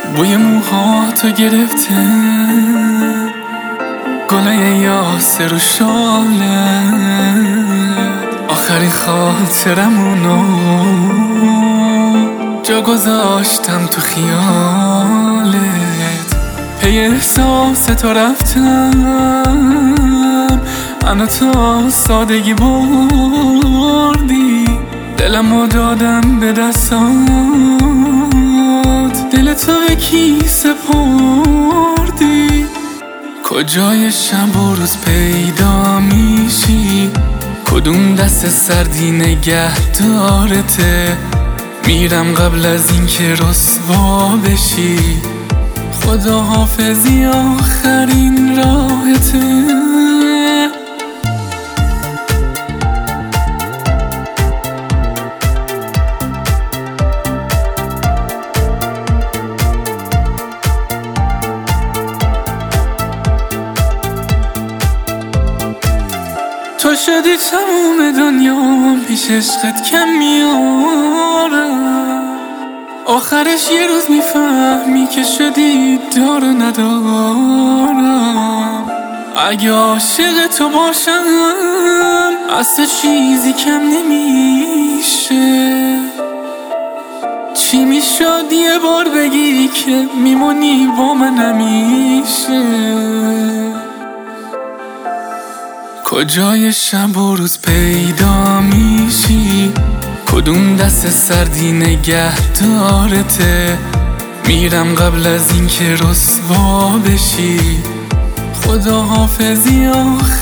بوی موهاتو گرفته گله یاسر و شاله، آخرین خاطرمونو جا گذاشتم تو خیالت. پی احساس تو رفتم، منو تا سادگی بردی، دلمو دادم به دستات، دل تو به کی سپردی؟ کجای شب و روز پیدا میشی؟ کدوم دست سردی نگه دارته؟ میرم قبل از این که رسوا بشی، خدا حافظی آخرین راهته. تو شدی تموم دنیام، پیش عشقت کم میارم، آخرش یه روز میفهمی که شدی دار و ندارم. اگه عاشق تو باشم از تو چیزی کم نمیشه، چی میشد یه بار بگی که میمونی با من همیشه؟ کجای شب و روز پیدا میشی؟ کدوم دست سردی نگه دارته؟ میرم قبل از این که رسوا بشی، خدا حافظی